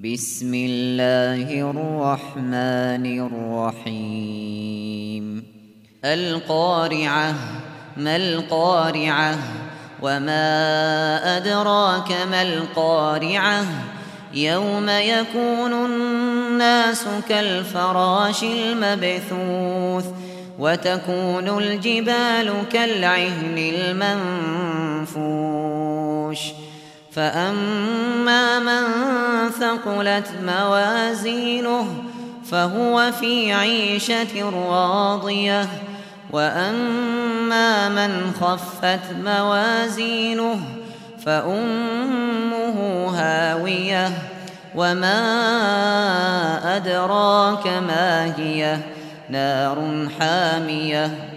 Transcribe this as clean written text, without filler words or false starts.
بسم الله الرحمن الرحيم القارعة ما القارعة وما أدراك ما القارعة يوم يكون الناس كالفراش المبثوث وتكون الجبال كالعهن المنفوش فأما من ثقلت موازينه فهو في عيشة راضية وأما من خفت موازينه فأمه هاوية وما أدراك ما هي نار حامية